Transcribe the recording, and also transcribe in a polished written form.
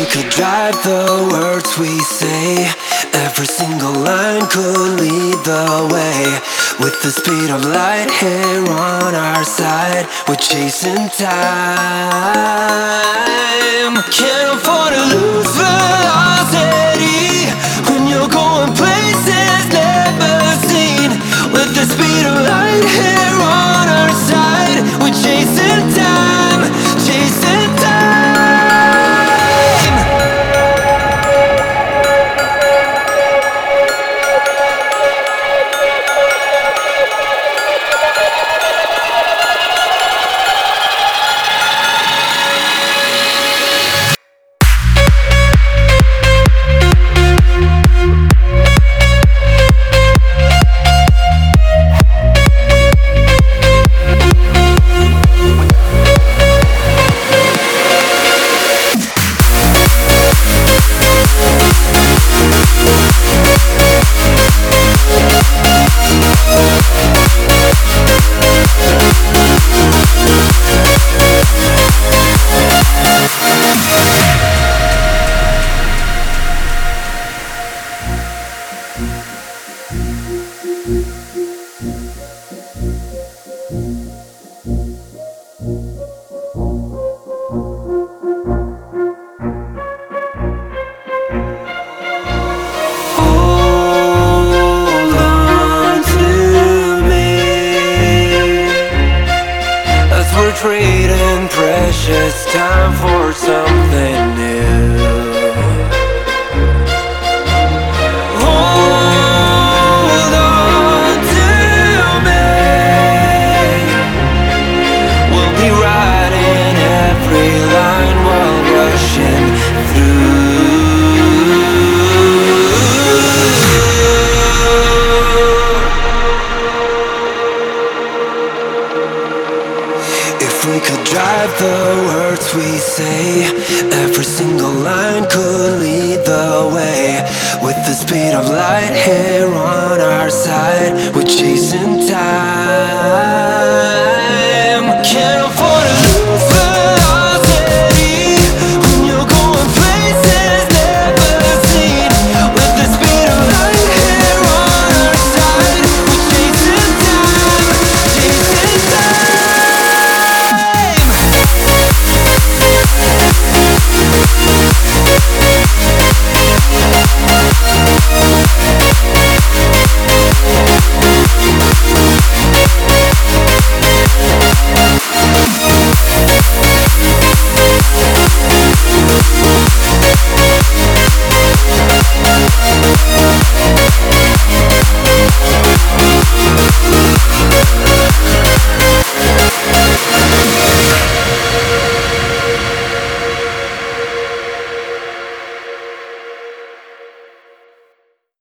could drive the words we say, every single line could lead the way. With the speed of light here on our side, we're chasing time. Can't afford to lose velocity when you're going places never seen. With the speed of light here on our side, we're chasing time, chasing time. Trading precious time for something new. Hold on to me. We'll be riding every line while rushing through. If we could drive the words we say, every single line could lead the way. With the speed of light here on our side, we're chasing time.